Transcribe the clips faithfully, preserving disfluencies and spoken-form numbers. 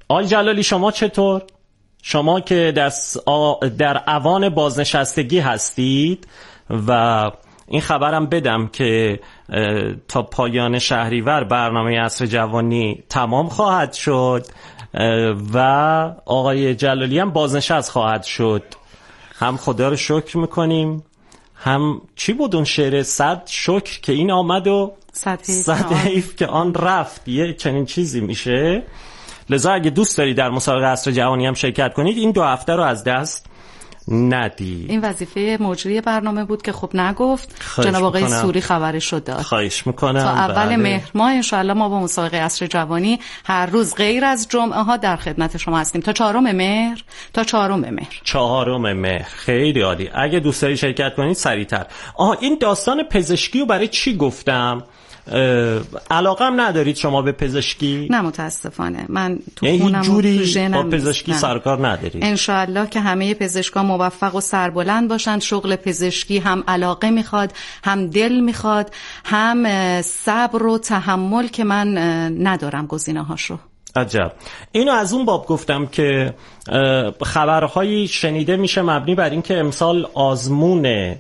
آقای جلالی شما چطور؟ شما که در, در اوان بازنشستگی هستید و این خبرم بدم که تا پایان شهریور برنامه عصر جوانی تمام خواهد شد و آقای جلالی هم بازنشست خواهد شد. هم خدا رو شکر میکنیم، هم چی بود اون شعر؟ صد شکر که این آمد و صد حیف که آن رفت، یه چنین چیزی میشه. لذا اگه دوست دارید در مسابقه عصر جوانی هم شرکت کنید، این دو هفته رو از دست ندید. این وظیفه مجری برنامه بود که خب نگفت. جناب آقای سوری خبرش رو داد. خواهش میکنم. تا اول مهر ماه انشاءالله ما با مسابقه عصر جوانی هر روز غیر از جمعه ها در خدمت شما هستیم تا چهارم مهر. تا چهارم مهر. چهارم مهر. خیلی عالی. اگه دوست دارید شرکت کنید سریعتر. آها این داستان پزشکی رو برای چی گفتم؟ علاقه هم ندارید شما به پزشکی؟ نه متاسفانه من تو یعنی خونم جوری با پزشکی نه. سرکار ندارید؟ انشاءالله که همه پزشکان موفق و سربلند باشند. شغل پزشکی هم علاقه میخواد، هم دل میخواد، هم صبر و تحمل که من ندارم گزینه هاشو. عجب. اینو از اون باب گفتم که خبرهایی شنیده میشه مبنی بر این که امسال آزمون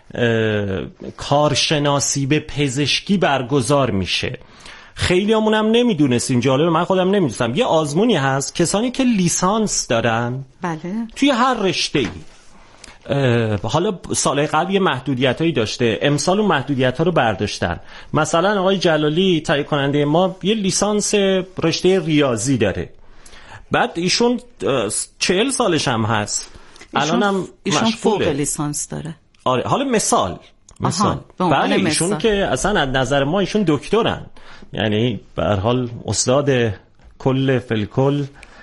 کارشناسی به پزشکی برگزار میشه. خیلی همون هم نمیدونستیم، جالبه من خودم نمیدونستم یه آزمونی هست کسانی که لیسانس دارن بله توی هر رشته‌ای. حالا سال قبل یه محدودیتایی داشته، امسال اون محدودیت‌ها رو برداشتن. مثلا آقای جلالی تهیه کننده ما یه لیسانس رشته ریاضی داره، بعد ایشون چهل سالش هم هست، الانم ایشون فوق لیسانس داره. آره حالا مثال مثال بله ایشون مثال. که اصلا از نظر ما ایشون دکترن، یعنی به هر حال استاد کل فلکل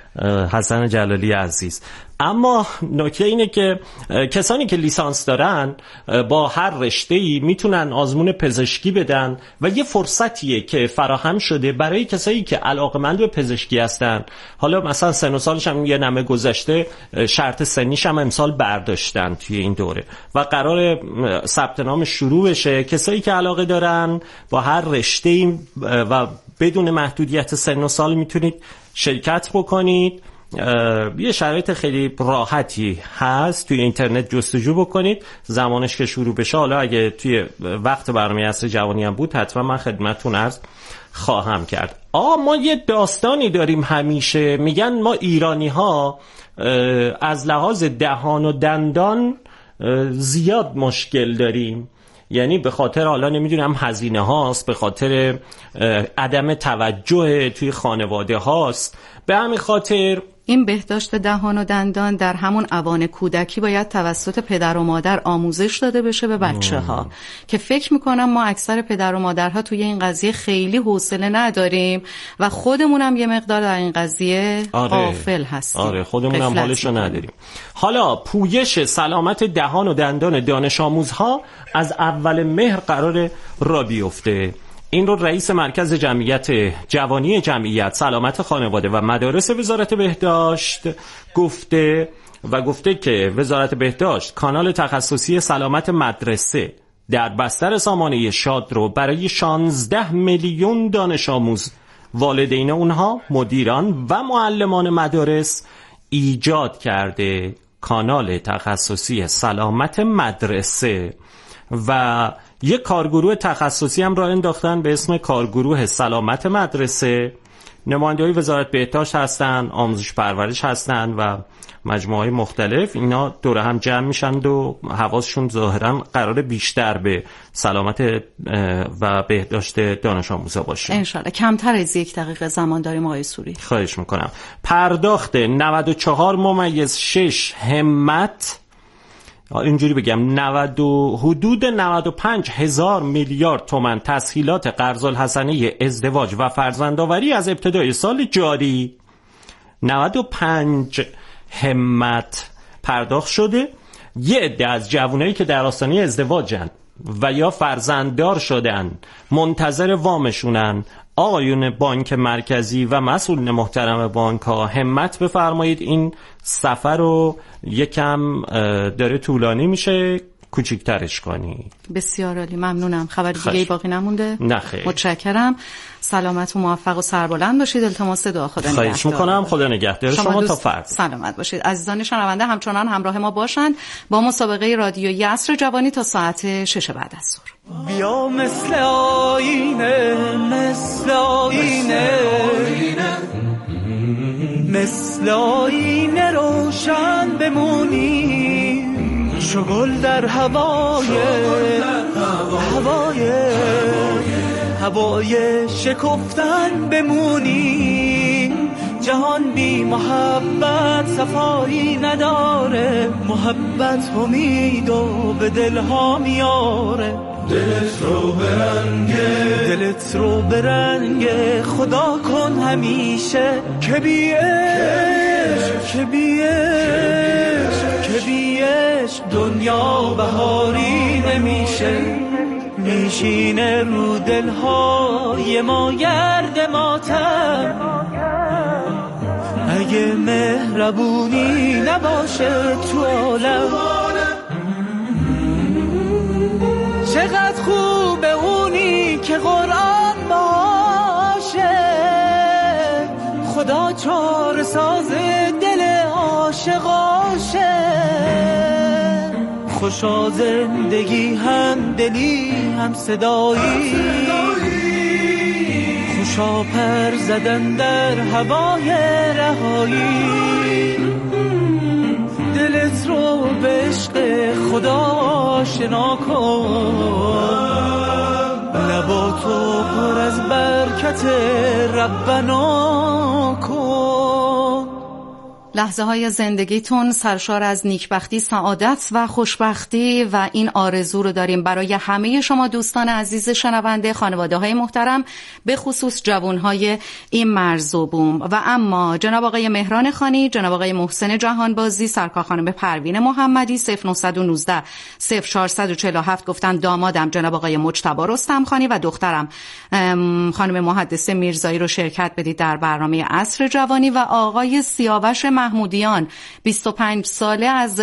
حسن جلالی عزیز. اما نکته اینه که کسانی که لیسانس دارن با هر رشته‌ای میتونن آزمون پزشکی بدن و یه فرصتیه که فراهم شده برای کسایی که علاقه‌مند به پزشکی هستن. حالا مثلا سن و سالش هم یه نمه گذشته، شرط سنیش هم امسال برداشتن توی این دوره و قرار ثبت نام شروع بشه. کسایی که علاقه دارن با هر رشته‌ای و بدون محدودیت سن و سال میتونید شرکت بکنید. یه شرایط خیلی راحتی هست، توی اینترنت جستجو بکنید. زمانش که شروع بشه، حالا اگه توی وقت برنامه عصر جوانی هم بود حتما من خدمتتون عرض خواهم کرد. آه ما یه داستانی داریم همیشه، میگن ما ایرانی ها از لحاظ دهان و دندان زیاد مشکل داریم، یعنی به خاطر حالا نمیدونم هزینه هاست، به خاطر عدم توجه توی خانواده هاست. به همین خاطر این بهداشت دهان و دندان در همون اوان کودکی باید توسط پدر و مادر آموزش داده بشه به بچه ها که فکر میکنم ما اکثر پدر و مادرها توی این قضیه خیلی حوصله نداریم و خودمونم یه مقدار در این قضیه غافل هستیم. آره خودمونم حالشو نداریم. حالا پویش سلامت دهان و دندان دانش آموزها از اول مهر قرار را بیفته. این رو رئیس مرکز جمعیت جوانی جمعیت سلامت خانواده و مدارس وزارت بهداشت گفته و گفته که وزارت بهداشت کانال تخصصی سلامت مدرسه در بستر سامانه شاد رو برای شانزده میلیون دانش آموز، والدین اونها، مدیران و معلمان مدارس ایجاد کرده. کانال تخصصی سلامت مدرسه و یک کارگروه تخصصی هم راه انداختن به اسم کارگروه سلامت مدرسه. نماینده‌های وزارت بهداشت هستن، آموزش پرورش هستن و مجموعه‌های مختلف. اینا دور هم جمع میشن و حواسشون ظاهرا قرار بیشتر به سلامت و بهداشت دانش آموزا باشه. انشالله. کمتر از یک دقیقه زمان داریم آقای سوری. خواهش میکنم. پرداخت نود و چهار ممیز شش همت، اینجوری بگم نود و حدود نود و پنج هزار میلیارد تومان تسهیلات قرض الحسنه ازدواج و فرزندآوری از ابتدای سال جاری نود و پنج همت پرداخت شده. یه عده از جوانایی که در آستانه ازدواجن و یا فرزنددار شدن منتظر وامشونن، آقایون بانک مرکزی و مسئولین محترم بانک ها همت بفرمایید، این سفر رو یکم داره طولانی میشه، کوچیک‌ترش کنی. بسیار عالی، ممنونم. خبر دیگه باقی نمونده؟ نه خیر. متشکرم. سلامت و موفق و سربلند باشید. التماس دعا خدا نگهدار. خواهش می‌کنم. خدا نگهدار شما, شما تا فردا. سلامت باشید. عزیزان شنونده همچنان همراه ما باشند با مسابقه رادیویی عصر جوانی تا ساعت شش بعد از ظهر. بیا مثل آینه، مثل آینه، مثل آینه روشن بمونی، چو گل در هوای هوای هوای شکفتن بمونی. جهان بی محبت صفایی نداره، محبت امید و به دلها میاره. دلت رو برنگه، دلت رو برنگه، خدا کن همیشه که بیش که بیش که بیش دنیا بهاری نمیشه. میشینه رو دلهای ما گرد ماتم، اگه مهربونی نباشه تو عالم. چقدر خوبه اونی که قرآن باشه، خدا چاره ساز دل عاشقاشه. خوشا زندگی هم دلی هم صدایی، خوشا پر زدن در هوای رهایی. دلت رو به عشق خدا آشنا کن، لباتو پر از برکت ربنا کن. لحظه های زندگیتون سرشار از نیکبختی، سعادت و خوشبختی و این آرزو رو داریم برای همه شما دوستان عزیز شنونده، خانواده های محترم، به خصوص جوان های این مرزوبوم. و اما جناب آقای مهران خانی، جناب آقای محسن جهانبازی، سرکار خانم پروین محمدی صفر نه یک نه صفر چهار چهار هفت گفتن دامادم جناب آقای مجتبی رستم خانی و دخترم خانم محدثه میرزایی رو شرکت بدید در برنامه عصر جوانی. و آقای سیاوش محمودیان بیست و پنج ساله از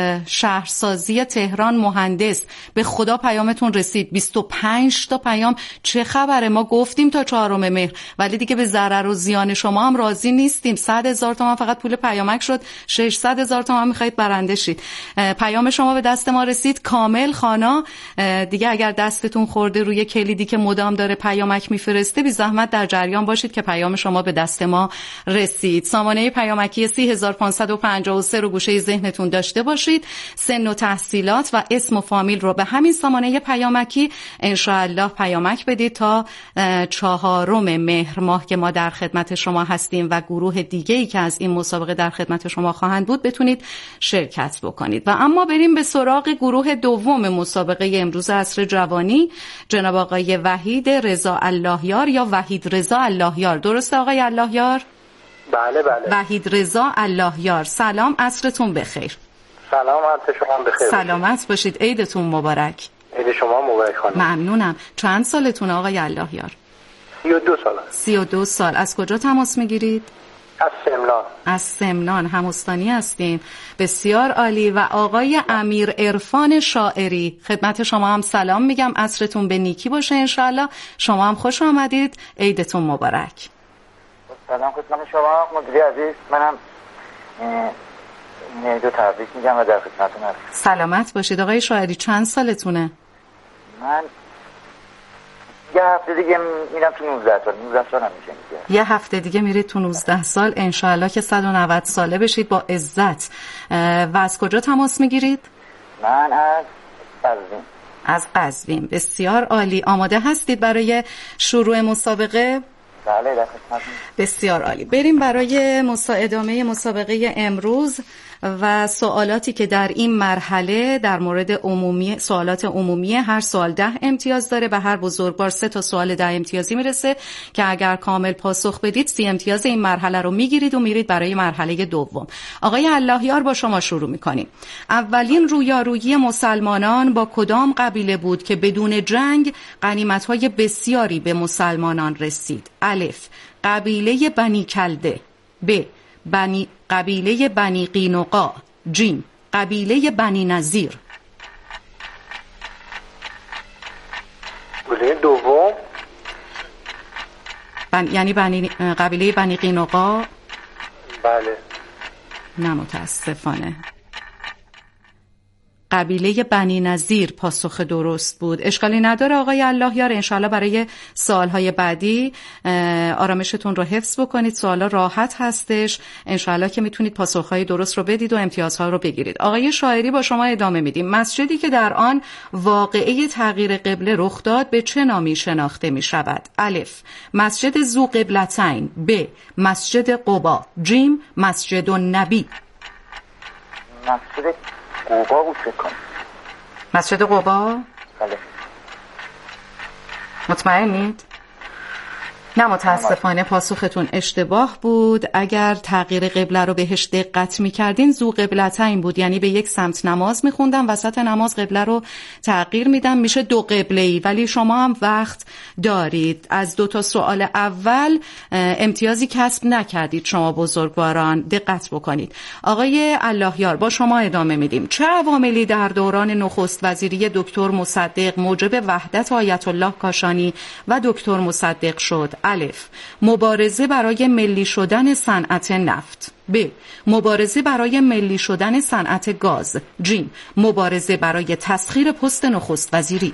شهرسازی تهران، مهندس، به خدا پیامتون رسید. بیست و پنج تا پیام، چه خبره؟ ما گفتیم تا چهارم مهر ولی دیگه به ضرر و زیان شما هم راضی نیستیم. صد هزار تومان فقط پول پیامک شد، ششصد هزار تومان میخواید برنده شید. پیام شما به دست ما رسید. کامل خانا دیگه اگر دستتون خورده روی کلیدی که مدام داره پیامک میفرسته، بی زحمت در جریان باشید که پیام شما به دست ما رسید. سامانه پیامکی سی هزار و پانصد و پنجاه و سه رو گوشه ذهنتون داشته باشید. سن و تحصیلات و اسم و فامیل رو به همین سامانه پیامکی انشاءالله پیامک بدید تا چهارم مهر ماه که ما در خدمت شما هستیم و گروه دیگه‌ای که از این مسابقه در خدمت شما خواهند بود بتونید شرکت بکنید. و اما بریم به سراغ گروه دوم مسابقه امروز عصر جوانی، جناب آقای وحید رضا اللهیار یا وحید رضا اللهیار. درسته آقای اللهیار؟ بله بله. وحید رضا اللهیار، سلام، عصرتون بخیر. سلام، عصر شما بخیر. سلامت باشید، عیدتون مبارک. عید شما مبارک خانم. ممنونم. چند سالتونه آقای اللهیار؟ سی و دو سال. سی و دو سال. از کجا تماس میگیرید؟ از سمنان. از سمنان، همستانی هستیم. بسیار عالی. و آقای امیر عرفان شاعری، خدمت شما هم سلام میگم، عصرتون به نیکی باشه انشاءالله. شما هم خوش آمدید، عیدتون مبارک. سلام خدمت شما مدیری عزیز، منم عید تبریک میگم و در خدمتتون هستم. سلامت باشید. آقای شاعری چند سالتونه؟ من یه هفته دیگه میرم تو نوزده سال. نوزده سال هم میشه میگه. یه هفته دیگه میرید تو نوزده سال، انشاءالله که صد و نود ساله بشید با عزت. و از کجا تماس میگیرید؟ من از قزوین. از قزوین. بسیار عالی. آماده هستید برای شروع مسابقه؟ بله در خدمتتون. بسیار عالی. بریم برای ادامه مسابقه امروز و سوالاتی که در این مرحله در مورد عمومی، سوالات عمومی، هر سوال ده امتیاز داره. به هر بزرگوار سه تا سوال ده امتیازی میرسه که اگر کامل پاسخ بدید سی امتیاز این مرحله رو میگیرید و میرید برای مرحله دوم. آقای اللهیار با شما شروع میکنیم. اولین رویارویی مسلمانان با کدام قبیله بود که بدون جنگ غنیمت‌های بسیاری به مسلمانان رسید؟ الف قبیله بنی کلده، ب بنی قبیله بنی قینقاع، جیم قبیله بنی نظیر. قبیله دوم بن... یعنی بنی... قبیله بنی قینقاع. بله. نه متاسفانه قبیله بنی نظیر پاسخ درست بود. اشکالی نداره آقای اللهیار، انشاءالله برای سوالهای بعدی آرامشتون رو حفظ بکنید، سوالا راحت هستش، انشاءالله که میتونید پاسخهای درست رو بدید و امتیازها رو بگیرید. آقای شاعری با شما ادامه میدیم. مسجدی که در آن واقعه تغییر قبله رخ داد به چه نامی شناخته میشود؟ الف مسجد ذو قبلتین، ب مسجد قبا، جیم مسجد النبی. مسجد قبا بود فکر کنم. مسجد قبا؟ بله. مطمئنید؟ نه متاسفانه پاسختون اشتباه بود. اگر تغییر قبله رو بهش دقت می‌کردین ذو قبلتین بود، یعنی به یک سمت نماز می‌خوندم، وسط نماز قبله رو تغییر میدم میشه دو قبله‌ای، ولی شما هم وقت دارید. از دو تا سوال اول امتیازی کسب نکردید شما بزرگواران، دقت بکنید. آقای اللهیار با شما ادامه میدیم. چه عواملی در دوران نخست وزیری دکتر مصدق موجب وحدت آیت الله کاشانی و دکتر مصدق شد؟ الف مبارزه برای ملی شدن صنعت نفت، ب مبارزه برای ملی شدن صنعت گاز، جیم مبارزه برای تسخیر پست نخست وزیری.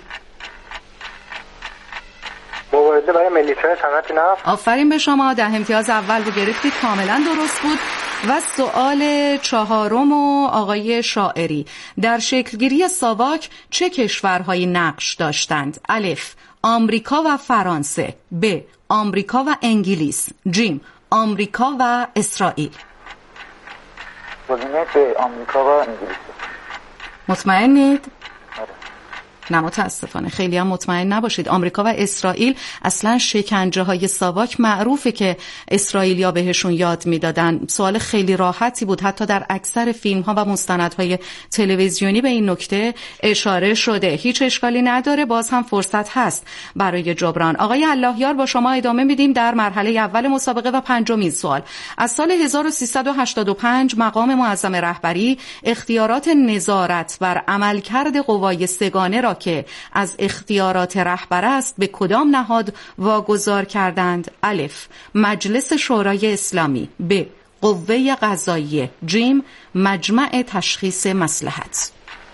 مبارزه برای ملی شدن صنعت نفت. آفرین به شما، ده امتیاز اول رو گرفتید، کاملا درست بود. و سوال چهارم و آقای شاعری، در شکلگیری ساواک چه کشورهایی نقش داشتند؟ الف آمریکا و فرانسه، ب آمریکا و انگلیس، جیم آمریکا و اسرائیل. گزینه به آمریکا و انگلیس. مطمئنید؟ آره. نه متاسفانه خیلی هم مطمئن نباشید. آمریکا و اسرائیل اصلا شکنجه های ساواک معروفه که اسرائیلیا بهشون یاد میدادن. سوال خیلی راحتی بود، حتی در اکثر فیلم ها و مستندهای تلویزیونی به این نکته اشاره شده. هیچ اشکالی نداره، باز هم فرصت هست برای جبران. آقای اللهیار با شما ادامه میدیم در مرحله اول مسابقه و پنجمین سوال. از سال هزار و سیصد و هشتاد و پنج مقام معظم رهبری اختیارات نظارت بر عملکرد قوای سگانه را که از اختیارات رهبر است به کدام نهاد واگذار کردند؟ الف مجلس شورای اسلامی، ب قوه قضاییه، جیم مجمع تشخیص مصلحت.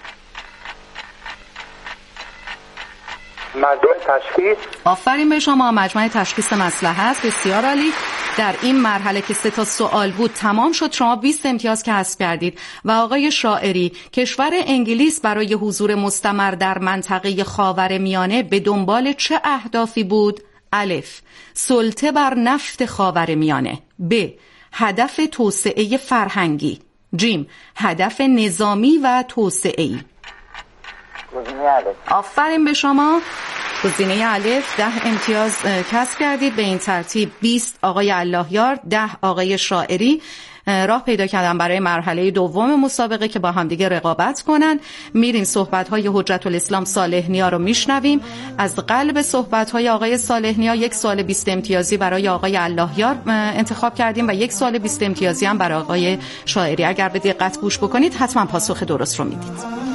مجمع تشخیص. آفرین به شما، مجمع تشخیص مصلحت. بسیار عالی. در این مرحله که سه تا سوال بود تمام شد، شما بیست امتیاز کسب کردید. و آقای شاعری، کشور انگلیس برای حضور مستمر در منطقه خاورمیانه به دنبال چه اهدافی بود؟ الف سلطه بر نفت خاورمیانه، ب هدف توسعه فرهنگی، جیم هدف نظامی و توسعه‌ای. گزینه الف. آفرین به شما، گزینه الف. ده امتیاز کسب کردید. به این ترتیب بیست آقای اللهیار، ده آقای شاعری راه پیدا کردن برای مرحله دوم مسابقه که با همدیگه رقابت کنن. میریم صحبت‌های حجت الاسلام صالح نیا رو میشنویم. از قلب صحبت‌های آقای صالح نیا یک سوال بیست امتیازی برای آقای اللهیار انتخاب کردیم و یک سوال بیست امتیازی هم برای آقای شاعری. اگر به دقت گوش بکنید حتما پاسخ درست رو میدید.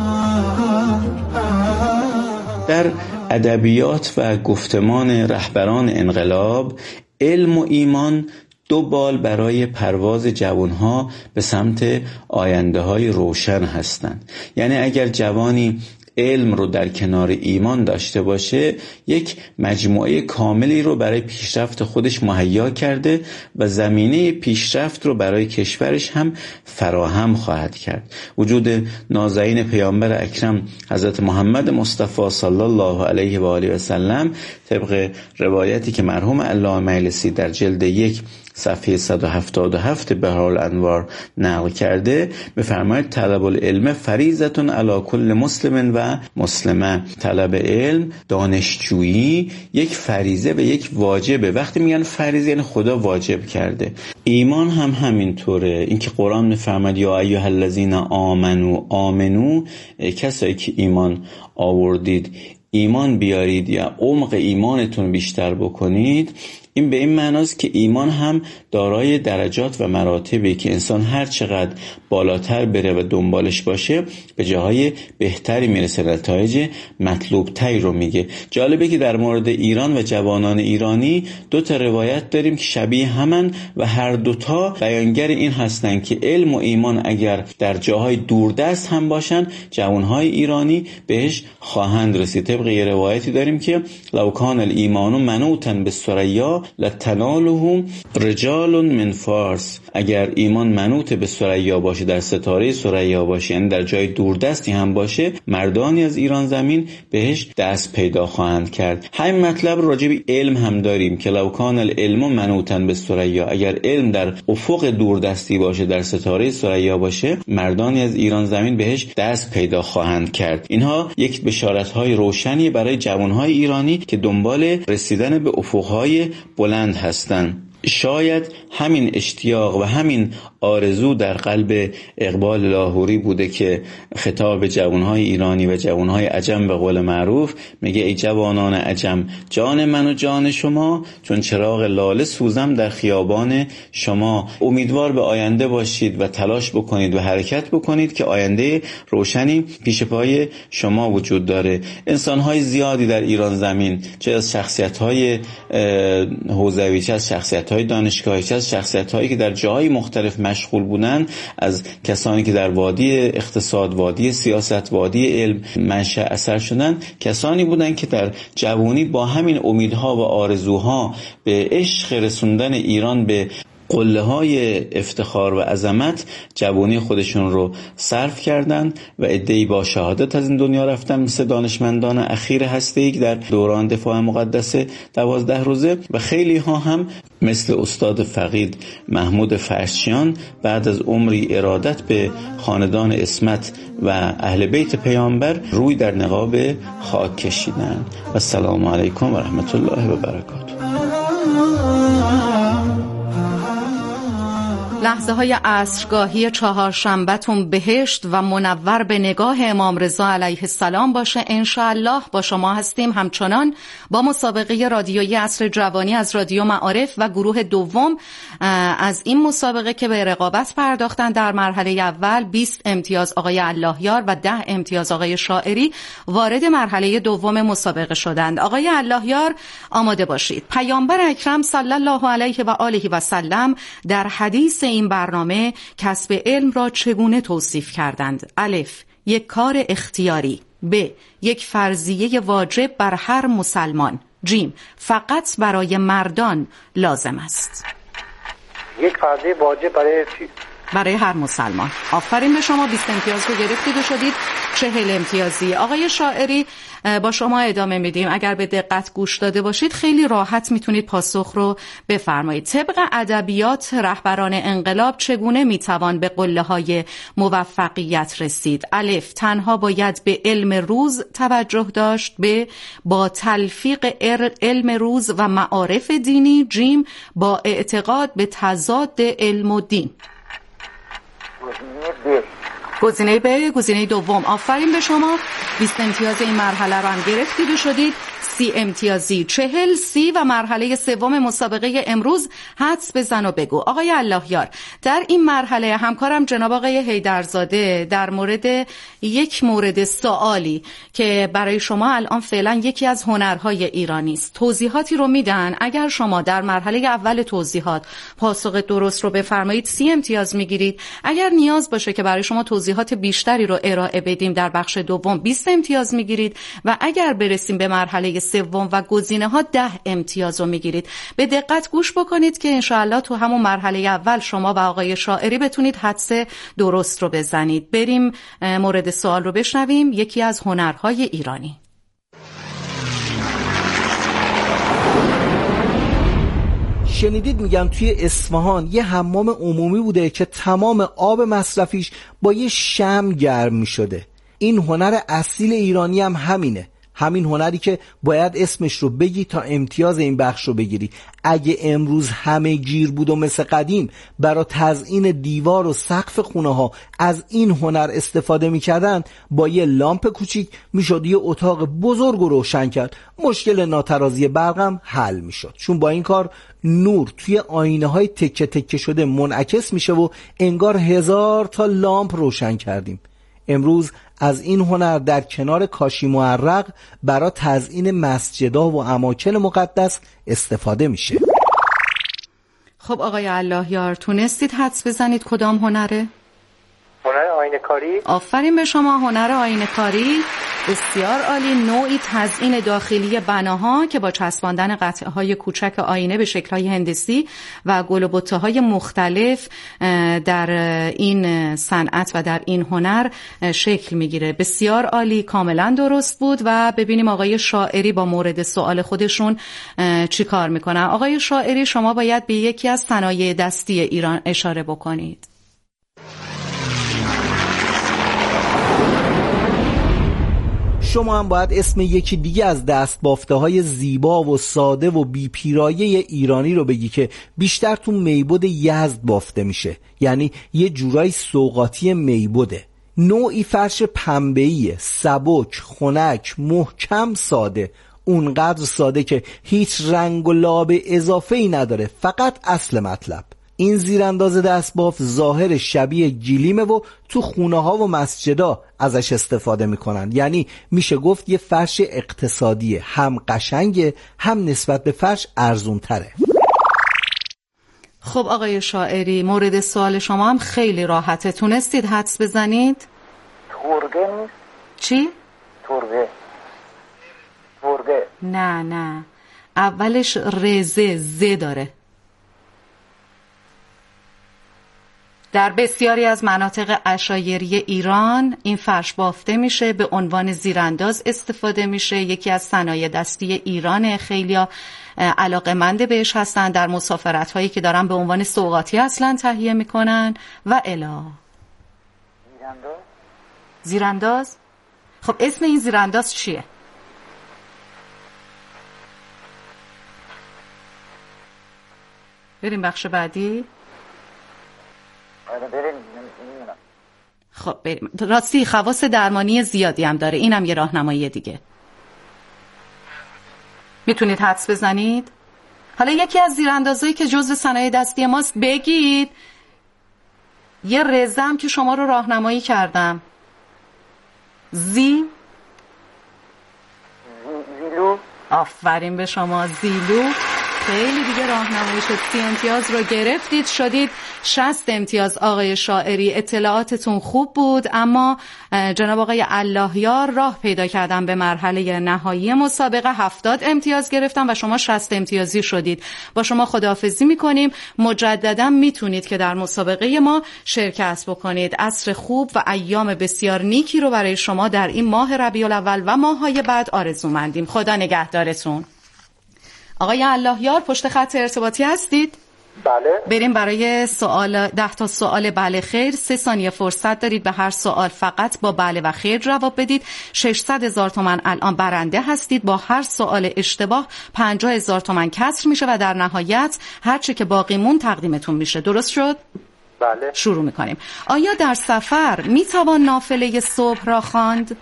در ادبیات و گفتمان رهبران انقلاب، علم و ایمان دو بال برای پرواز جوانها به سمت آینده های روشن هستند. یعنی اگر جوانی علم رو در کنار ایمان داشته باشه، یک مجموعه کاملی رو برای پیشرفت خودش مهیا کرده و زمینه پیشرفت رو برای کشورش هم فراهم خواهد کرد. وجود نازنین پیامبر اکرم حضرت محمد مصطفی صلی الله علیه و آله و سلم، طبق روایتی که مرحوم علامه مجلسی در جلد یک صفحه صد و هفتاد و هفت بهارالانوار نقل کرده، بفرماید طلب العلم فریضة علی کل مسلم و مسلمه. طلب علم، دانشجویی یک فریضه و یک واجبه. وقتی میگن فریضه یعنی خدا واجب کرده. ایمان هم همینطوره. اینکه قرآن میفرماید یا ایها الذین آمنو آمنو، کسایی که ایمان آوردید ایمان بیارید یا عمق ایمانتون بیشتر بکنید. این به این معناست که ایمان هم دارای درجات و مراتبی که انسان هر چقدر بالاتر بره و دنبالش باشه به جاهای بهتری میرسه، نتایج مطلوب تری رو میگه. جالبه که در مورد ایران و جوانان ایرانی دو تا روایت داریم که شبیه همن و هر دوتا بیانگر این هستن که علم و ایمان اگر در جاهای دوردست هم باشن جوانهای ایرانی بهش خواهند رسید. طبق یه روایتی داریم که لو کان الایمان منوطا بالثریا لتناله رجال من فارس، اگر ایمان منوط به ثریا باشه، در ستاره ثریا باشه، یعنی در جای دوردستی هم باشه، مردانی از ایران زمین بهش دست پیدا خواهند کرد. همین مطلب راجع به علم هم داریم که لو کان العلم منوطا بالثریا، اگر علم در افق دوردستی باشه، در ستاره ثریا باشه، مردانی از ایران زمین بهش دست پیدا خواهند کرد. اینها یک بشارت‌های روشنی برای جوان‌های ایرانی که دنبال رسیدن به افق‌های بلند هستند. شاید همین اشتیاق و همین آرزو در قلب اقبال لاهوری بوده که خطاب به جوانهای ایرانی و جوانهای عجم به قول معروف میگه ای جوانان عجم جان من و جان شما، چون چراغ لاله سوزم در خیابان شما. امیدوار به آینده باشید و تلاش بکنید و حرکت بکنید که آینده روشنی پیش پای شما وجود داره. انسانهای زیادی در ایران زمین، چه از شخصیت‌های حوزوی، چه از شخصیت‌های دانشگاهی، چه از شخصیت‌هایی که در جاهای مختلف مشغول بودن، از کسانی که در وادی اقتصاد، وادی سیاست، وادی علم منشأ اثر شدن، کسانی بودن که در جوانی با همین امیدها و آرزوها به عشق رسوندن ایران به قله های افتخار و عظمت جوانی خودشون رو صرف کردن و عده‌ای با شهادت از این دنیا رفتن، مثل دانشمندان اخیر هسته‌ای که در دوران دفاع مقدس دوازده روزه، و خیلی ها هم مثل استاد فقید محمود فرشیان بعد از عمری ارادت به خاندان عصمت و اهل بیت پیامبر روی در نقاب خاک کشیدن. و السلام علیکم و رحمت الله و برکاته. لحظه های عصرگاهی چهارشنبه‌تون بهشت و منور به نگاه امام رضا علیه السلام باشه. انشاءالله با شما هستیم همچنان با مسابقه رادیویی عصر جوانی از رادیو معارف و گروه دوم از این مسابقه که به رقابت پرداختن. در مرحله اول بیست امتیاز آقای اللهیار و ده امتیاز آقای شاعری وارد مرحله دوم مسابقه شدند. آقای اللهیار آماده باشید. پیامبر اکرم صلی الله علیه و آله و سلم در حدیث این برنامه کسب علم را چگونه توصیف کردند؟ الف، یک کار اختیاری. ب، یک فرضیه واجب بر هر مسلمان. جیم، فقط برای مردان لازم است. یک فرضیه واجب برای برای هر مسلمان. آفرین به شما، بیست امتیاز رو گرفتید و شدید چهل امتیازی. آقای شاعری با شما ادامه میدیم. اگر به دقت گوش داده باشید خیلی راحت میتونید پاسخ رو بفرمایید. طبق ادبیات رهبران انقلاب چگونه میتوان به قله‌های موفقیت رسید؟ الف، تنها باید به علم روز توجه داشت. ب، با تلفیق علم روز و معارف دینی. جیم، با اعتقاد به تضاد علم و دین. گزینه ب، گزینه دوم. آفرین به شما، بیست امتیاز این مرحله رو هم گرفتید و شدید سی امتیازی. چهل سی و مرحله سوم مسابقه امروز حدس بزن و بگو. آقای اللهیار، در این مرحله همکارم جناب آقای حیدرزاده در مورد یک مورد سوالی که برای شما الان فعلا یکی از هنرهای ایرانی است توضیحاتی رو میدن. اگر شما در مرحله اول توضیحات پاسخ درست رو بفرمایید سی امتیاز میگیرید. اگر نیاز باشه که برای شما توضیحات بیشتری رو ارائه بدیم در بخش دوم بیست امتیاز میگیرید و اگر برسیم به مرحله سوم و گزینه ها ده امتیاز رو میگیرید. به دقت گوش بکنید که انشاءالله تو همون مرحله اول شما و آقای شاعری بتونید حدس درست رو بزنید. بریم مورد سوال رو بشنویم. یکی از هنرهای ایرانی. شنیدید میگم توی اصفهان یه حمام عمومی بوده که تمام آب مصرفیش با یه شمع گرم میشده. این هنر اصیل ایرانی هم همینه. همین هنری که باید اسمش رو بگی تا امتیاز این بخش رو بگیری. اگه امروز همه گیر بود و مثل قدیم برای تزیین دیوار و سقف خونه ها از این هنر استفاده میکردن، با یه لامپ کوچیک میشد یه اتاق بزرگ رو روشن کرد، مشکل ناترازی برقم حل میشد، چون با این کار نور توی آینه های تکه تکه شده منعکس میشه و انگار هزار تا لامپ روشن کردیم. امروز از این هنر در کنار کاشی معرق برای تزیین مسجدها و اماکن مقدس استفاده میشه. خب آقای اللهیار، تونستید حدس بزنید کدام هنره؟ هنر آینه کاری. آفرین به شما، هنر آینه کاری. بسیار عالی. نوعی تزیین داخلی بناها که با چسباندن قطعه های کوچک آینه به شکل‌های هندسی و گل و بته‌های مختلف در این صنعت و در این هنر شکل میگیره. بسیار عالی، کاملا درست بود. و ببینیم آقای شاعری با مورد سوال خودشون چی کار میکنن. آقای شاعری، شما باید به یکی از صنایع دستی ایران اشاره بکنید. شما هم باید اسم یکی دیگه از دست بافته های زیبا و ساده و بی پیرایه ایرانی رو بگی که بیشتر تو میبد یزد بافته میشه، یعنی یه جورای سوغاتی میبده. نوعی فرش پنبه‌ای، سبک، خنک، محکم، ساده، اونقدر ساده که هیچ رنگ و لعاب اضافه‌ای نداره، فقط اصل مطلب. این زیرانداز دستباف ظاهر شبیه گلیمه و تو خونه ها و مسجدا ازش استفاده میکنن، یعنی میشه گفت یه فرش اقتصادیه، هم قشنگه هم نسبت به فرش ارزون تره. خب آقای شاعری، مورد سوال شما هم خیلی راحته، تونستید حدس بزنید؟ تورگه نیست؟ چی؟ تورگه تورگه نه نه، اولش رزه ز داره. در بسیاری از مناطق عشایری ایران این فرش بافته میشه، به عنوان زیرانداز استفاده میشه. یکی از صنایع دستی ایرانه، خیلیا علاقه‌مند بهش هستن، در مسافرت هایی که دارن به عنوان سوغاتی اصلا تهیه میکنن و الا. زیرانداز؟ زیرانداز؟ خب اسم این زیرانداز چیه؟ بریم بخش بعدی. خب بریم. راستی خواص درمانی زیادی هم داره، اینم یه راهنمایی دیگه. میتونید حدس بزنید؟ حالا یکی از زیراندازایی که جزء صنایع دستی ماست بگید. یه رزم که شما رو راهنمایی کردم. زی زیلو. آفرین به شما، زیلو. خیلی دیگه راهنمایی شد. سی امتیاز رو گرفتید، شدید شصت امتیاز. آقای شاعری اطلاعاتتون خوب بود، اما جناب آقای اللهیار راه پیدا کردن به مرحله نهایی مسابقه، هفتاد امتیاز گرفتن و شما شصت امتیازی شدید. با شما خداحافظی میکنیم. مجددا میتونید که در مسابقه ما شرکت بکنید. عصر خوب و ایام بسیار نیکی رو برای شما در این ماه ربیع الاول و ماه‌های بعد آرزومندیم. خدا نگهدارتون. آقای اللهیار پشت خط ارتباطی هستید؟ بله. بریم برای سوال ده تا سوال بله خیر. سه ثانیه فرصت دارید، به هر سوال فقط با بله و خیر جواب بدید. ششصد هزار تومان الان برنده هستید. با هر سوال اشتباه پنجاه هزار تومان کسر میشه و در نهایت هر چه که باقی مون تقدیمتون میشه. درست شد؟ بله. شروع میکنیم. آیا در سفر میتوان نافله صبح را خواند؟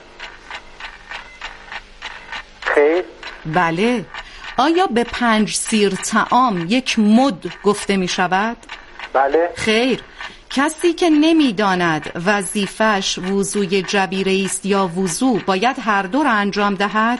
خیر. بله. آیا به پنج سیر طعام یک مد گفته می شود؟ بله. خیر. کسی که نمی داند وظیفش وضوی جبیره است یا وضو باید هر دو را انجام دهد؟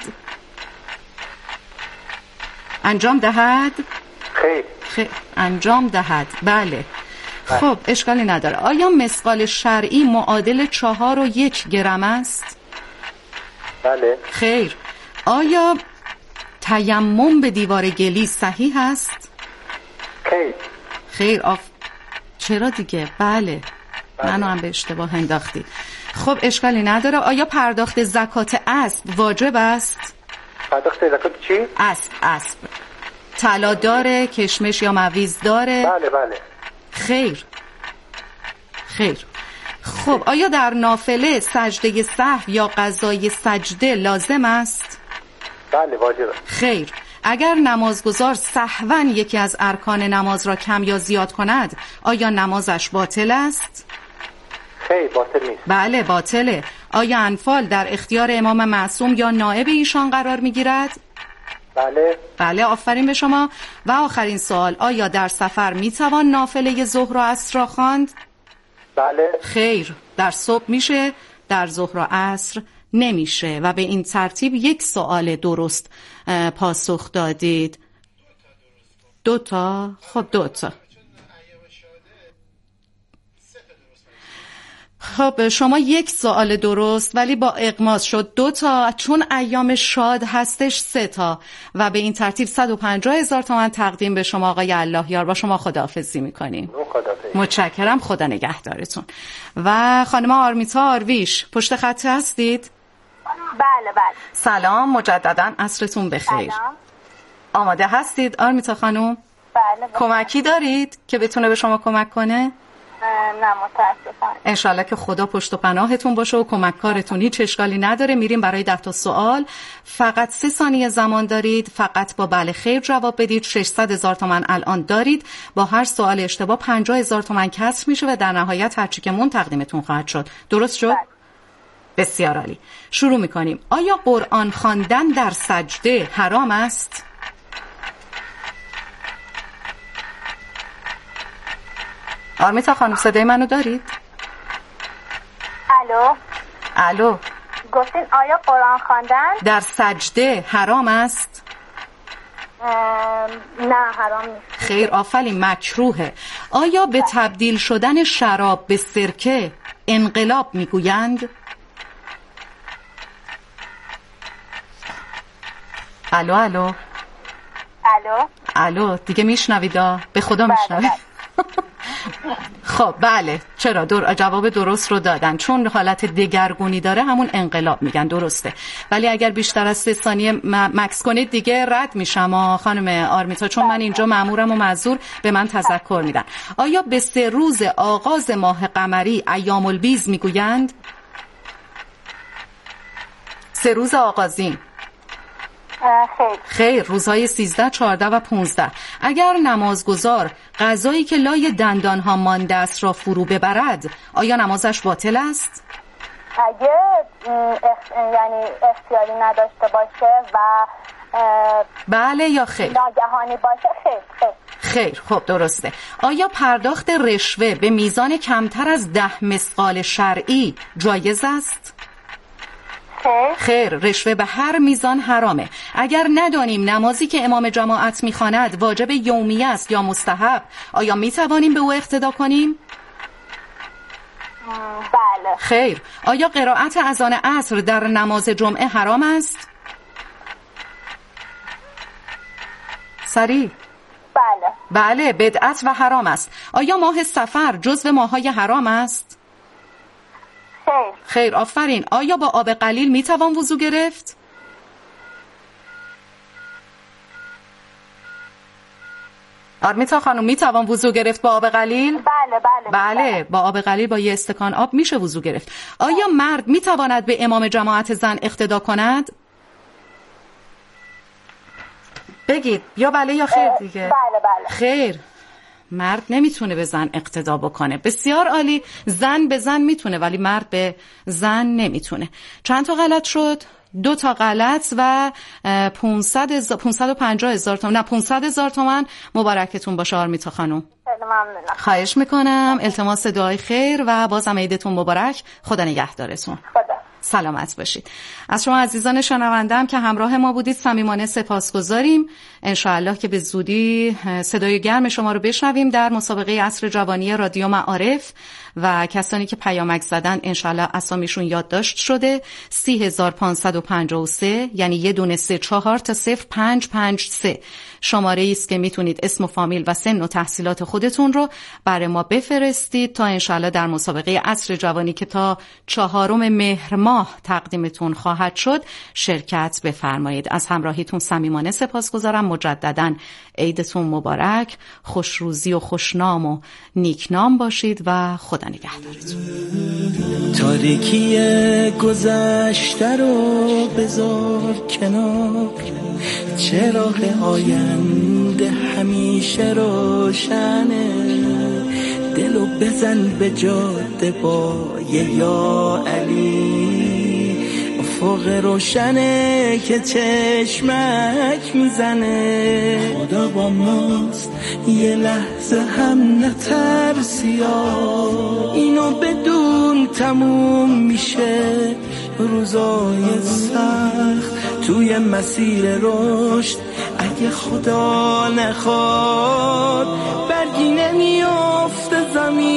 انجام دهد؟ خیر. خیر. انجام دهد. بله. خب اشکالی نداره. آیا مثقال شرعی معادل چهار و یک گرم است؟ بله. خیر. آیا تیمم به دیوار گلی صحیح است؟ خیر. خیر. آف... چرا دیگه؟ بله, بله. منو هم به اشتباه انداختی. خب اشکالی نداره. آیا پرداخت زکات اسب واجب است؟ پرداخت زکات چی؟ اسب. اسب طلا داره، کشمش یا مویز داره؟ بله بله. خیر. خیر. خب آیا در نافله سجده سهو یا قضای سجده لازم است؟ بله واجبه. خیر. اگر نمازگزار سهواً یکی از ارکان نماز را کم یا زیاد کند آیا نمازش باطل است؟ خیر باطل نیست. بله باطله. آیا انفال در اختیار امام معصوم یا نائب ایشان قرار می گیرد؟ بله. بله آفرین به شما. و آخرین سوال، آیا در سفر می توان نافله ظهر و عصر را خواند؟ بله. خیر، در صبح میشه، در ظهر و عصر نمیشه. و به این ترتیب یک سوال درست پاسخ دادید. دو تا. خب دو تا. خب شما یک سوال درست ولی با اغماض شد دو تا، چون ایام شاد هستش سه تا. و به این ترتیب صد و پنجاه هزار تومان تقدیم به شما آقای الله یار. با شما خداحافظی میکنیم. متشکرم، خدا نگهدارتون. و خانم آرمیتا آرویش پشت خط هستید؟ بله بله. سلام مجددا، عصرتون بخیر. سلام. آماده هستید آرمیتا خانم؟ بله. کمکی دارید که بتونه به شما کمک کنه؟ نه متاسفانه. انشالله که خدا پشت و پناهتون باشه و کمککارتون. هیچ اشکالی نداره. میریم برای ده تا سوال. فقط سه ثانیه زمان دارید. فقط با بله خیر جواب بدید. ششصد هزار تومان الان دارید. با هر سوال اشتباه پنجاه هزار تومان کسر میشه و در نهایت هرچی که مون تقدیمتون خواهد شد. درست شد؟ بله. بسیار عالی. شروع میکنیم. آیا قرآن خواندن در سجده حرام است؟ آرمیتا خانم صدای منو دارید؟ الو. الو. گفتین آیا قرآن خواندن در سجده حرام است؟ نه حرام نیست. خیر آفرین، مکروهه. آیا به تبدیل شدن شراب به سرکه انقلاب میگویند؟ الو الو. الو. الو دیگه میشنویدا؟ به خدا میشنوید؟ خب بله، چرا در... جواب درست رو دادن. چون حالت دگرگونی داره همون انقلاب میگن. درسته. ولی اگر بیشتر از سه ثانیه م... مکس کنید دیگه رد میشم خانم آرمیتا، چون من اینجا مأمورم و معذور، به من تذکر میدن. آیا به سه روز آغاز ماه قمری ایام البیض میگویند؟ سه روز آغازین. خیر. خیر، روزهای سیزده، چهارده و پونزده. اگر نمازگزار غذایی که لای دندانها مانده است را فرو ببرد آیا نمازش باطل است؟ اگه اخ... یعنی اختیاری نداشته باشه و بله یا خیر؟ ناگهانی باشه. خیر. خیر. خیر، خب درسته. آیا پرداخت رشوه به میزان کمتر از ده مثقال شرعی جایز است؟ خیر. خیر، رشوه به هر میزان حرامه. اگر ندانیم نمازی که امام جماعت میخواند واجب یومی است یا مستحب آیا میتوانیم به او اقتدا کنیم؟ بله. خیر. آیا قرائت اذان عصر در نماز جمعه حرام است؟ سریع. بله. بله، بدعت و حرام است. آیا ماه صفر جزو ماه‌های حرام است؟ خیر. خیر آفرین. آیا با آب قلیل میتوان وضو گرفت؟ آرمیتا خانم میتوان وضو گرفت با آب قلیل؟ بله بله. بله، با آب قلیل با یه استکان آب میشه وضو گرفت. آیا مرد میتواند به امام جماعت زن اقتدا کند؟ بگید یا بله یا خیر دیگه. بله بله. خیر، مرد نمیتونه به زن اقتدا بکنه. بسیار عالی. زن به زن میتونه ولی مرد به زن نمیتونه. چند تا غلط شد؟ دو تا غلط و پانصد و پنجاه هزار تومان. نه پانصد هزار تومان. مبارکتون باشه آرمیتا خانم. خیلی ممنونم. خواهش میکنم. التماس دعای خیر و بازم عیدتون مبارک. خدا نگهدارتون. خدا. سلامت باشید. از شما عزیزان شنونده‌ام که همراه ما بودید صمیمانه سپاسگزاریم. انشاءالله که به زودی صدای گرم شما رو بشنویم در مسابقه عصر جوانی رادیو معارف و کسانی که پیامک زدن انشاءالله اسامیشون یادداشت شده. سی هزار پانصد و پنجاه و سه یعنی یه دونه سه چهار تا صفر پنج پنج سه شماره ای است که میتونید اسم و فامیل و سن و تحصیلات خودتون رو برای ما بفرستید تا انشاءالله در مسابقه عصر جوانی که تا چهارم مهر ماه ماه تقدیمتون خواهد شد شرکت بفرمایید. از همراهیتون صمیمانه سپاسگزارم. مجدداً عیدتون مبارک، خوشروزی و خوشنام و نیکنام باشید و خدا نگهدارتون. تاریکی گذشته رو بذار کنار، چراغ آینده همیشه روشنه، دلو بزن به جاده با یه یا علی، افق روشنه که چشمک میزنه، خدا با ماست یه لحظه هم نترسیا، اینو بدون تموم میشه روزای سخت توی مسیر رشد، اگه خدا نخواد برگی نمیافته زمین.